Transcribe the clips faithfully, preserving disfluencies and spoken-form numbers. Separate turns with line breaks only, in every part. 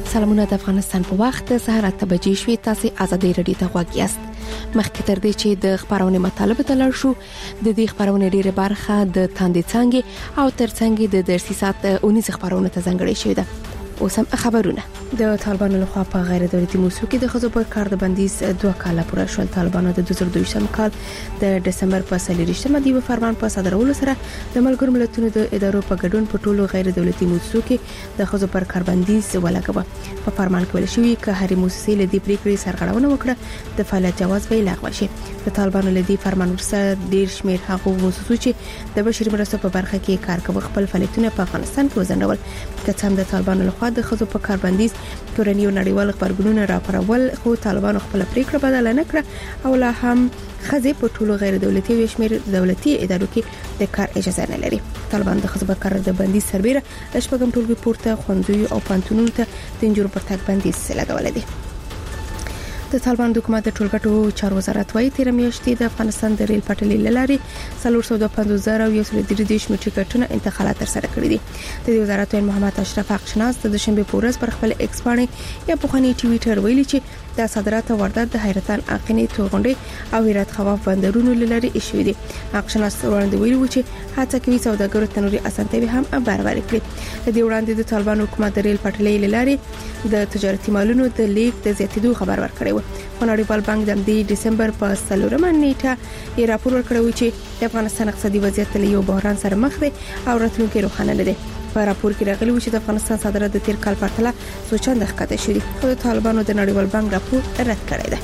سلامونه د افغانستان په وخت سهار اته بجې شوې. تاسو ازادي رادیو ته غوږ یاست. مخکې تر دې چې د خبرونه مطالبه ته لاړ شو، د دې خبرونه ډیره برخه د تاندې څنګه او تر څنګه د درسي سات اونیز خبرونه ته ځانګړې شوې ده. اوس هم خبرونه. د طالبانو لخوا په غیر دولتي موسسو کې د ښځو پر کار د بندیز دوه کاله پوره شول. طالبانو د دوه زره دوه ویشتم کال د دسمبر په څلورویشتمه د فرمان په صادرولو سره د ملګرو ملتونو د ادارو په ګډون په ټولو غیر دولتي موسسو کې د ښځو پر کار بندیز ولګوه. په فرمان کې ویل شوی چې هرې موسسې له دې پریکړې سرغړونه وکړه د فعالیت جواز به لغوه شي. د طالبانو له دې فرمان وروسته ډیر شمېر هغو موسسو چې د بشري مرستو په برخه کې کار کوي خپل فعالیتونه په افغانستان کې وزنول. که څنګه د طالبانو لخوا د ښځو په کار بندیز کورنۍ او نړیوال خبرګونونه راپورول، خو طالبانو خپل پریکړه بدل نه کړه او لا هم خزه په ټولو غیر دولتي او شمیر دولتي ادارو کې د کار اجازه نه لري. طالبان د خزه په کار د بندیز سربېره د شپږم ټولګي پورته خوندوي او پانتونونو ته د انجور پر تک بندیز لګولې دي. د طالبان حکومت د ټولګټو چارو وزارت وايي تیر میاشتې د افغانستان د ریل پټلۍ لاري څلور سوه پنځوس زره او یو سل دېرش میټریکټونه انتقالات تر سره کړي دي. د دې وزارت وین محمد اشرف حقشناس د دوشنبه په ورځ پر خپل ایکس باندې یا په خني ټویټر ویلي چې د صادرات او واردات د حیرتان اقینې توغندې او هرات خواف بندرونو لاري شوې دي. حقشناس وړاندې ویلي چې هڅه کوي سوداګرو ته نوري اسانتیاوي هم برابر کړي. د دې وړاندې د طالبان حکومت د ریل پټلۍ لاري د تجارتي مالونو د لیک د زیاتېدو خبر ورکړی و. نړیوال بانک د دسمبر په څلورمه نیټه یې راپور ورکړی چې د افغانستان اقتصادي وضعیت له یو بحران سره مخ دی او راتلونکي روښانه نه دی. په راپور کې راغلی و چې د افغانستان صادرات د تیر کال په پرتله څو چنده ښکته شوي، خو د طالبانو د نړیوال بانک راپور رد کړی دی.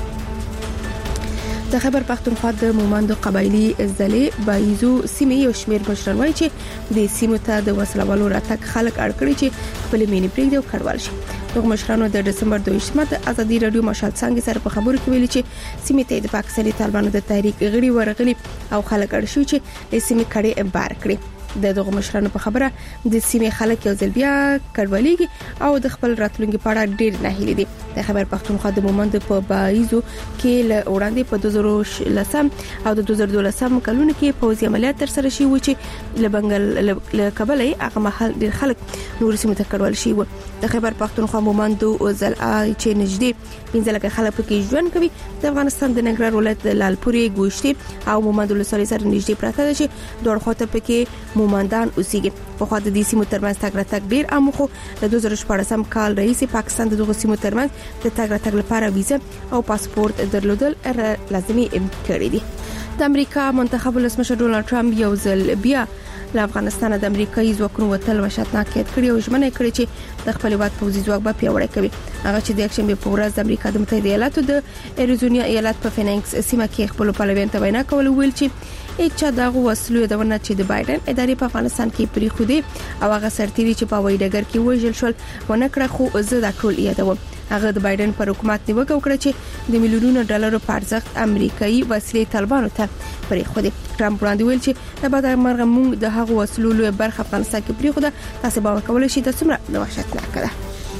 د خیبر پختونخوا د مومندو قبایلی ځلې بایزو سیمې یو شمېر مشران وایي چې د سیمو ته د وسلوالو راتګ خلک اړ کړي چې خپل مینې پرېږدي او کډوال شي. دغه مشرانو د دسمبر دوه ویشتمه د ازادي رادیو مشال څنګه سره په خبرو کې ویلي چې سیمې ته د پاکستاني طالبانو د تحریک غړي ورغلي او خلک اړ شو چې د سیمې کړي بار کړي. د دغه مشرانو په خبره د سیمې خلک یو ځل بیا کډوالېږي او د خپل راتلونکي په اړه ډېر نه هیلي دي. د خیبر پختونخوا د مومند په بایزو کې له وړاندې په دوه زره لسم او د دوه زره دولسم کلونو کې پوځي عملیات تر سره شوي چې له بنگل له کابل هغه محل ډېر خلک نور سیمو ته کډوال شي و. د خیبر پختونخوا مومند او ځل چې نږدې پنځه لکه خلک پکې ژوند کوي. د افغانستان د ننګرهار ولایت د لالپورې ګوشتي او مومند ولسوالۍ سره نږدې پراته ده چې دوه خواته پکې مومندان اوسېږي. په خوا د دې سیمو ترمنځ تګ راتګ ډېر عام خو د دوه زره شپږم کال رئیس پاکستان د دغه سیمو ترمنځ د تګ راتګ لپاره ویزه او پاسپورت درلودل لازمي کړی دي. د امریکا منتخب ولسمشر ډونالد ټرمپ یو ځل بیا له افغانستان د امریکایي ځواکونو وتل وشاتناک کړی او ژمنه کړې چې د خپل هیواد پوځي ځواک به پیاوړی کوي. هغه چې د اکشنبه په ورځ د امریکا د متحده ایالاتو د اریزونا ایالت په فینکس سیمه کې خپل پلویان ته وینا کول ویل چې اچا دغه وسلو دونه چې د بایدن ادارې په افغانستان کې پری خو دي او هغه سرتیري چې په وای ډګر کې وژل شول ونه کړ. خو زه دا ټول یادوم. هغه د بایدن پر حکومت نیوکه وکړه چې د میلیونونو ډالرو په ارزښت امریکایي وسلې طالبانو ته پری خو دي. ټرمپ وړاندې ویل چې د بعد مرغه مونږ د هغه وسلو له برخه افغانستان کې پری خو ده. تاسو به کولای شئ د څومره د وحشتناک ده.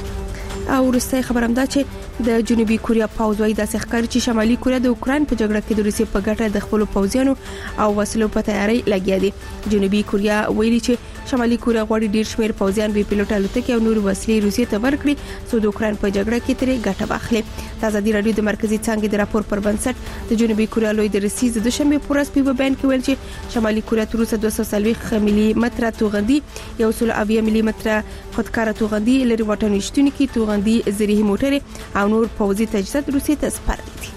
او ورسته خبرم ده چې د جنوبي کوریا پوځ وايي د ښکاري چې شمالي کوریا د اوکرين په جګړه کې د روسي په ګټه د خپل پوځیانو او وسلو په تیاری لګیا دي. جنوبي کوریا ویلي چې شمالي کوریا غواړي ډیر شمېر پوځیان به پیلوټ الوتکې او نور وسلې روسي ته ورکړي څو د اوکرين په جګړه کې ترې ګټه واخلي. د ازادي رادیو د مرکزی څنګه د راپور پر بنسټ د جنوبي کوریا لوی د روسي د دوشنبه په ورځ په بیان کې ویل چې شمالي کوریا تر اوسه دوه سوه څلوېښت ملي متره توغندي یو سل اویا ملي متره خودکار توغندي لري وټن وشتونکي توغندي زریحي موټر او نور پوځي تجهیزات روسي ته سپارل دي.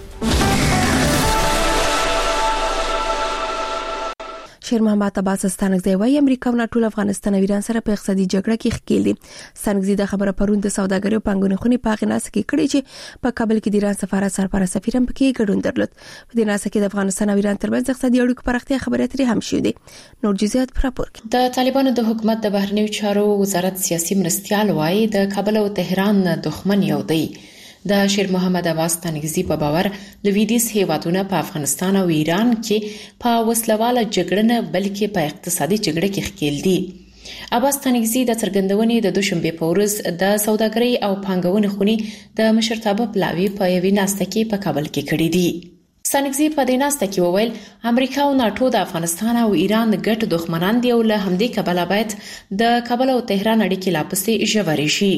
شیر محمد عباس ستانکزی وايي امریکا او ټول افغانستان او ایران سره په اقتصادي جګړه کې ښکیل دي. ستانکزی د خبره پرون د سوداګرۍ او پنګونې خونې په غناس کې کړي چې په کابل کې د ایران سفارت سرپرست سفیر هم پکې ګډون درلود. په دې ناسه کې د افغانستان او ایران ترمنځ اقتصادي اړیکو پراختیا خبرې اترې هم شوې دي. نور جزئیات پر راپور کې.
د طالبانو د حکومت د بهرنیو چارو وزارت سیاسي مرستيال وايي د کابل او تهران دښمن یو دی. د شیر محمد عباس ستانکزی په باور لویدیز هیوادونه په افغانستان او ایران کې په وسلواله جګړه نه بلکې په اقتصادي جګړه کې ښکیل دي. عباس ستانکزی د څرګندونې د دوشنبه په ورځ د سوداګرۍ او پانګونې خونې د مشرتابه پلاوی په یوې ناسته کې په کابل کې کړې دي. ستانکزی په دې ناسته کې وویل امریکا او ناتو د افغانستان او ایران ګډ دښمنان دي او له همدې کبله باید د کابل او تهران اړیکې لا پسې ژورې شي.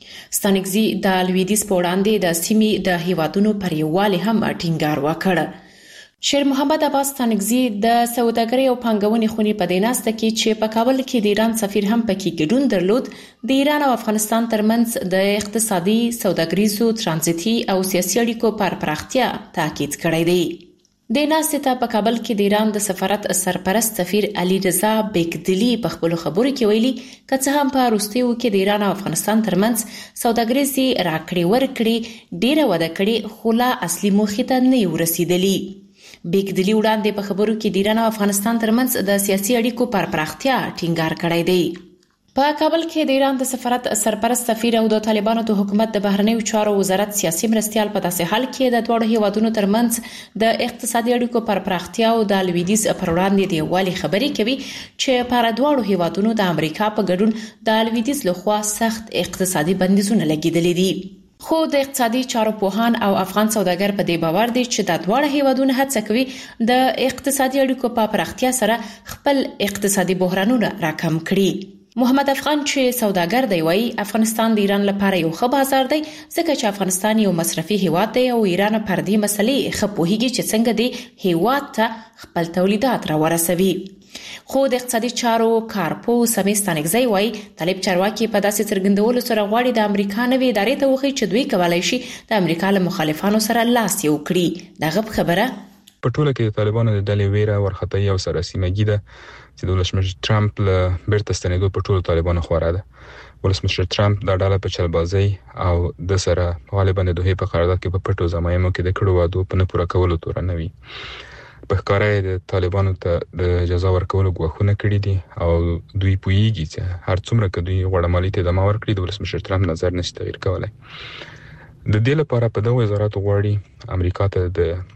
ستانکزي د لویدیځ په وړاندې د سیمې د هیوادونو پر یووالي هم ټینګار وکړ. شیر محمد عباس ستانکزي د سوداګرۍ او پانګونې خونې په دیناسته کې چې په کابل کې د ایران سفیر هم پکې ګډون درلود، د ایران او افغانستان ترمنځ د اقتصادي، سوداګریزو، ترانزیتي او سیاسي اړیکو پر پراختیا تاکید کړی دی. د ناستې ته په کابل کې د ایران د سفارت سرپرست سفیر علي رضا بیگدلی په خپل خبرو کې ویلي که څه هم په وروستیو کې د ایران او افغانستان ترمنځ سوداګریزي راکړې ورکړې ډیره وده کړې، خو لا اصلي موخې ته نه ورسېدلي. بیگدلی وړاندې په خبرو کې د ایران او افغانستان ترمنځ د سیاسي اړیکو پر پراختیا ټینګار کړی دی. په کابل کې د ایران د سفارت سرپرست سفیر او د طالبانو د حکومت د بهرنیو چارو وزارت سیاسي مرستیال په داسې حال کې د دوه هیوادونو ترمنځ د اقتصادي اړیکو پر پراختیا او د لویدیځ پر وړاندې د یووالي خبرې کوي چې پر دوه هیوادونو د امریکا په ګډون د لویدیځ لخوا سخت اقتصادي بندیزونه لګیدلي دي. خو د اقتصادي چارو پوهان او افغان سوداګر په دې باور دي چې د دوه هیوادونو هڅه کوي د اقتصادي اړیکو په پراختیا سره خپل اقتصادي بحرانونه راکم کړي. محمد افغان چې سوداګر دی وایي افغانستان د ایران لپاره یو ښه بازار دی ځکه چې افغانستان یو مصرفي هیواد دی او ایران پر دې مسلې ښه پوهیږي چې څنګه دی هیواد ته خپل تولیدات راورسوي. خو د اقتصادي چارو کارپو سمیع ستانکزي وایي طالب چارواکي په داسې څرګندولو سره غواړي د امریکا نوې ادارې ته وښيي چې دوی کولای شي د امریکا له مخالفانو سره لاس یو کړي. دغه خبره
په ټوله کې د طالبانو د ډلې ویره ورخطي او سراسیمګي ده چې د ولسمشر ټرمپ له بیرته ستنېدو په ټولو طالبانو خورا ده. ولسمشر ټرمپ دا ډله په چلبازي او د سره غالبا د دوه په قرارداد کې په پټو زمایمو کې د کړو وادو په نه پوره کولو تور نه وي. په ښکارا د طالبانو ته د جزا ورکولو غوښتنه کړې دي او دوی پوېږي چې هر څومره که دوی غوړمالي ته دمه ورکړي د ولسمشر ټرمپ نظر نشي تغیر کولای. د دې لپاره په دغه وزارت غواړي امریکا ته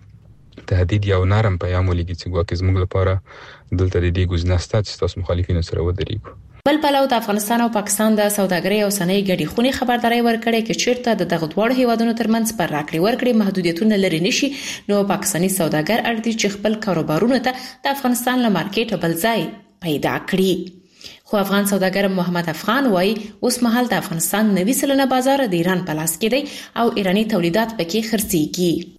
د تهدید یو نرم پیغام ولېږي چې ګواکې زموږ لپاره دلته د دې ګزینه شته چې تاسو مخالفینو سره ودرېږو.
بل پلو د افغانستان او پاکستان د سوداګرۍ او صنایع ګډې خونې خبرداري ورکړې چې چیرته د دغه دوه هیوادونو ترمنځ پر راکړې ورکړې محدودیتونه لري نشي نو پاکستاني سوداګر اړ دي چې خپل کاروبارونه ته د افغانستان له مارکیټ بل ځای پیدا کړي. خو افغان سوداګر محمد افغان وایي اوس مهال د افغانستان نوي سلنه بازار د ایران په لاس کې دی او ایرانی تولیدات پکې خرڅيږي.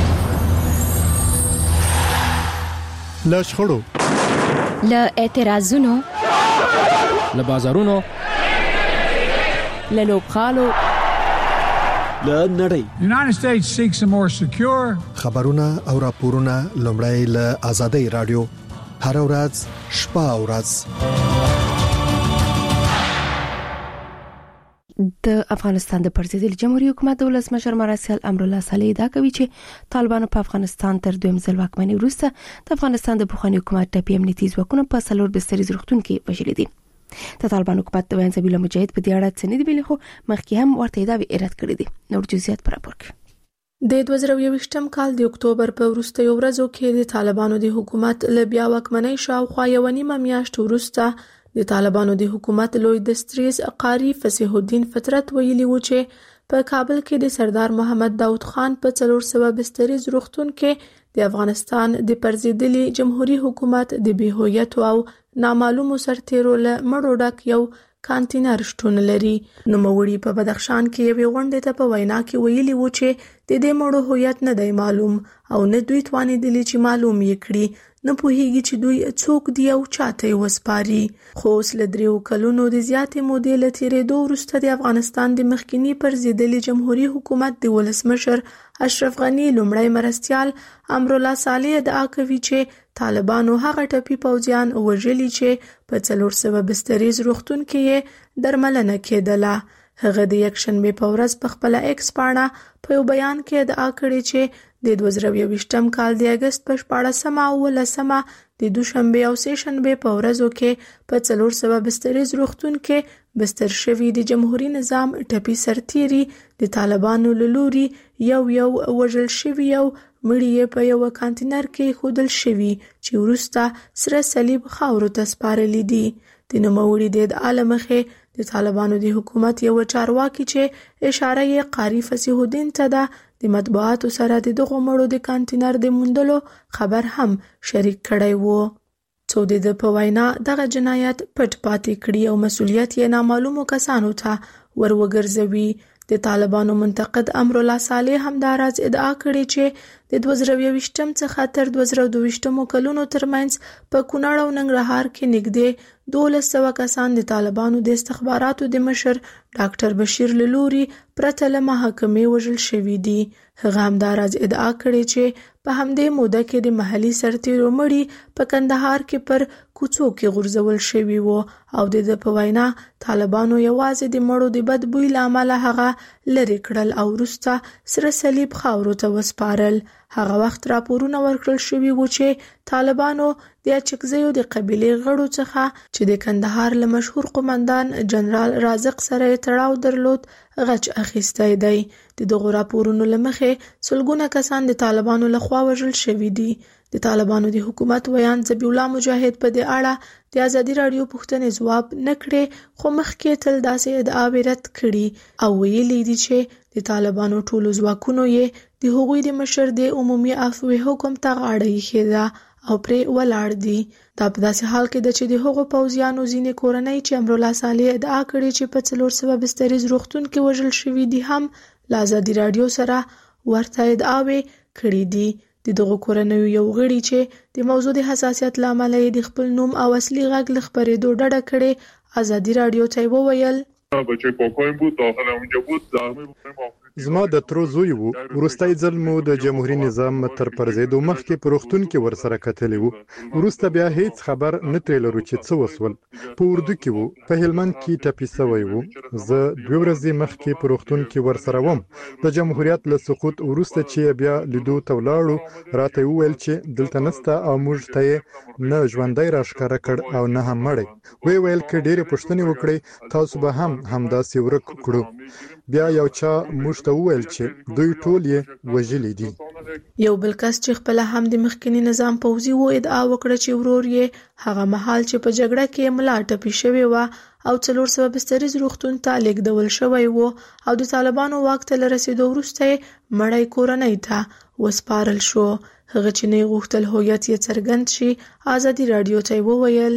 له شخړو،
له اعتراضونو،
له بازارونو،
له لوبغالو،
له نړۍ.
The United States seeks a more secure.
خبرونه او راپورونه لومړی له آزادۍ رادیو هر ورځ شپه او ورځ.
د افغانستان د پرزیدل جمهوریت حکومت د ولسمشر مرسل امرالله صالح دا کوي چې طالبانو په افغانستان تر دویم ځل واکمنۍ وروسته د افغانستان د پخواني حکومت ټاپي امنیتي ځواکونه په څلور بستریز روغتون کې وژلي دي. د طالبانو حکومت د ویان سبیل مجاهد په دې اړه څه نه دی ویلي خو مخکې هم ورته دا ویرات کړی دي. نور جزئیات پر راپور کې
د دوه زره یوویشتم کال د اکتوبر په وروستیو ورځو کې د طالبانو د حکومت له بیا واکمنۍ شاوخوا یو نیمه میاشت وروسته د طالبانو د حکومت لوی دستریز قاری فصیح الدین فطرت ویلي و چې په کابل کې د سردار محمد داود خان په څلور سوه بستریز روغتون کې د افغانستان د پرزیدلي جمهوریت حکومت د بې هویت او نامعلومو سرتیرو له مړو ډک یو کانټینر شتون لري. نوموړي په بدخشان کې یوې غونډې ته په وینا کې ویلي و چې د دې مړو هویت نه دی معلوم او نه دوی توانېدلي چې معلوم یې کړي، نه پوهیږي چې دوی څوک دی او چاته یې وسپاري. خو اوس له دریو کلونو د زیاتې مودې له تېرېدو وروسته د افغانستان د مخکینی پرزیدلي جمهوریت حکومت د ولسمشر اشرف غني لومړی مرستیال امرالله صالح ادعا کوي چې طالبانو هغه ټپي پوځیان وژلي چې په څلور سوه بستریز روغتون کې یې درملنه کېدله. هغه د یکشنبې په ورځ په خپل ایکس پاڼه په یو بیان کې ادعا کړې چې د دوه زره یوویشتم کال د اگست په شپاړسمه او ولسمه د دوشنبې او سه شنبې په ورځو کې په څلور سوه بستریز روغتون کې بستر شوي د جمهوریت نظام ټپي سرتیري د طالبانو له لوري یو یو وژل شوي او مړي په یو کانټینر کې ښودل شوي چې وروسته سره صلیب خاورو ته سپارلي دي. د نوموړي د ادعا له مخې د طالبانو د حکومت یو چارواکي چې اشاره یې قاری فصیح الدین ته ده د مطبوعاتو سره د دغو مړو د کانټینر د موندلو خبر هم شریک کړی وو. څو د په وینا دغه جنایت پټ پاتې کړي او مسؤلیت یې نامعلومو کسانو ته ور وګرځوي. د طالبانو منتقد امرالله صالح هم دا راز ادعا کړې چې د دوه زره یوویشتم څخه تر دوه زره دوه ویشتم کلونو ترمنځ په کونړ او ننګرهار کې نږدې دولس سوه کسان د طالبانو د استخباراتو د مشر ډاکټر بشیر له لوري پرته له محاکمې وژل شوي دي. هغه هم دا راز ادعا کړې چې په همدې موده کې د محلي سرتیرو مړي په کندهار کې پر کوڅو کې غورځول شوي وو او د ده په وینا طالبانو یوازې د مړو د بد بوی له امله هغه لرې کړل او وروسته سره صلیب خاورو ته وسپارل. هغه وخت راپورونه ورکړل شوي وو چې طالبانو د اچکزیو د قبیلې غړو څخه چې د کندهار له مشهور قومندان جنرال رازق سره تړاو درلود غچ اخیستی دی. د دغو راپورونو له مخې سلګونه کسان د طالبانو لخوا وژل شوي دي. د طالبانو د حکومت ویان ذبیح الله مجاهد په دې اړه د ازادي راډیو پوښتنې ځواب نه کړې، خو مخکې تل داسې ادعاوې رد کړي او ویلي دي چې د طالبانو ټولو ځواکونو یې د هغوی د مشر د عمومي عفوې حکم ته غاړه ایښې ده او پرې ولاړ دي. دا په داسې حال کې ده چې د هغو پوځیانو ځینې کورنۍ چې امرالله صالح ادعا کړې چې په څلور سوه بستریز روغتون کې وژل شوي دي هم له ازادي راډیو سره ورته ادعاوې کړې دي. د دغو کورنیو یو غړي چې د موضوع د حساسیت له امله یې د خپل نوم او اصلي غږ له خپرېدو ډډه کړې ازادي راډیو ته یې وویل
زما د ترو زوی وو. وروستی ځل مو د جمهوریت نظام تر پرځېدو مخکې په روغتون کې ورسره کتلی وو. وروسته بیا هیڅ خبر نه ترې لرو چې څه وسول. په اردو کې وو، په هلمند کې ټپي سوی وو. زه دوه ورځې مخکې په روغتون کې ورسره وم. د جمهوریت له سقوط وروسته چې بیا لیدو ته ولاړو راته وویل چې دلته نسته او موږ ته یې نه ژوندی راښکاره کړ او نه هم مړی. وی ویل که ډېرې پوښتنې وکړئ تاسو به هم همداسې ورک کړو. بیا یو چا موږ ته وویل چې دوی ټول یې وژلي دي.
یو بل کس چې خپله هم د مخکني نظام پوځي و ادعا وکړه چې ورور یې هغه مهال چې په جګړه کې ملا ټپي شوې وه او څلور سوه بستریز روغتون ته لیږدول شوی و او د طالبانو واک ته له رسېدو وروسته یې مړی کورنۍ ته وسپارل شو. هغه چې نه یې غوښتل هویت یې څرګند شي ازادي راډیو ته یې وویل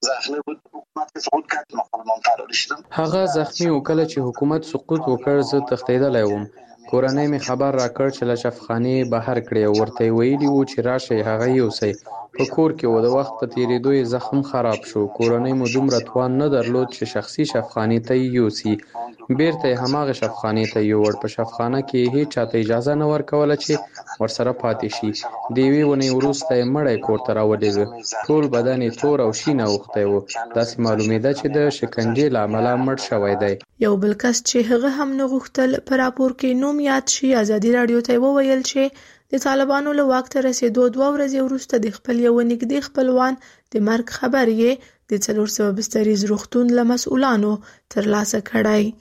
هغه زخمی و. کله چې حکومت سقوط وکړ زه تښتېدلی وم. کورنۍ مې خبر راکړ چې له شفخانې بهر کړی او ورته یې ویلي وو چې راشئ هغه یوسئ. په کور کې و. د وخت په تېرېدو یې زخم خراب شو. کورنۍ مو دومره توان نه درلود چې شخصي شفخانې ته یې یوسي. بیرته یې هماغه شفخانې ته یووړ. په شفخانه کې یې هېچا ته اجازه نه ورکوله چې ورسره پاتې شي. د یوې اونۍ وروسته یې مړی کور ته راولېږه. ټول بدن یې تور او شین اوښتی و. داسې معلومېده چې د شکنجې له امله مړ شوی دی.
یو بل کس چې هغه هم نه غوښتل په راپور کې نوم یاد شي ازادي راډیو ته وویل چې د طالبانو له واک ته رسېدو دوه ورځې وروسته د خپل یو نږدې خپلوان د مرګ خبر یې د څلور سوه بستریز روغتون له مسؤلانو ترلاسه کړی.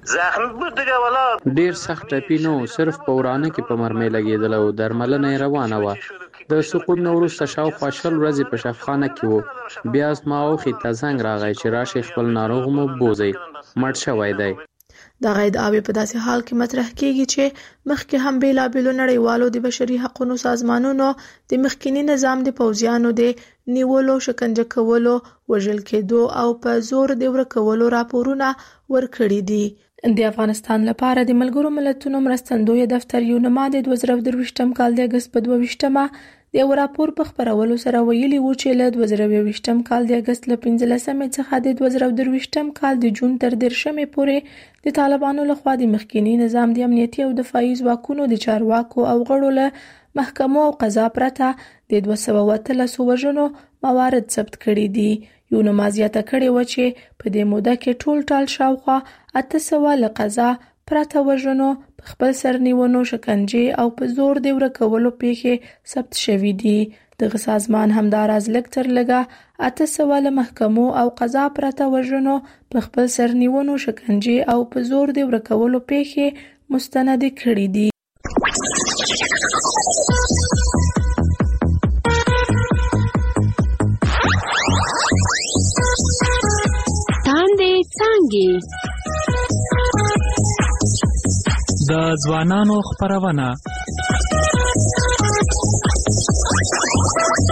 ډیر سخت ټپي نه و، صرف په ورانه کې په مرمۍ لګېدلی و. درملنه یې روانه وه. د سقوط نه وروسته شاوخوا شل ورځې په شفخانه کې و. بیا زما اوښې ته زنګ راغی چې راشئ خپل ناروغ مو بوځئ، مړ شوی دی.
دغه ادعاوې په داسې حال کې مطرح کېږي چې مخکې هم بېلابېلو نړیوالو د بشري حقونو سازمانونو د مخکینی نظام د پوځیانو د نیولو، شکنجه کولو، وژل کېدو او په زور د ورکولو راپورونه ورکړي دي. د افغانستان لپاره د ملګرو ملتونو مرستندویه دفتر یونما د دوه زره درویشتم کال د اګست په دوه ویشتمه د یو راپور په خپرولو سره ویلي وو چې له دوه زره یوویشتم کال د اګست له پنځلسمې څخه د دوه زره درویشتم کال د جون تر دېرشمې پورې د طالبانو لخوا د مخکینی نظام د امنیتي او دفاعي ځواکونو د چارواکو او غړو له محکمو او قضا پرته د دوه سوه اتلسو وژنو موارد ثبت کړي دي. یونما زیاته کړې وه چې په دې موده کې ټول ټال شاوخوا اته سوه له قضا پرته وژنو، په خپل سرنیونو، شکنجې او په زور د ورکولو پیښې ثبت شوي دي. دغه سازمان همداراز لږ تر لږه اته سوه له محکمو او قضا پرته وژنو، په خپل سرنیونو، شکنجې او په زور د ورکولو پیښې مستند کړي دي.
د ځوانانو خپرونه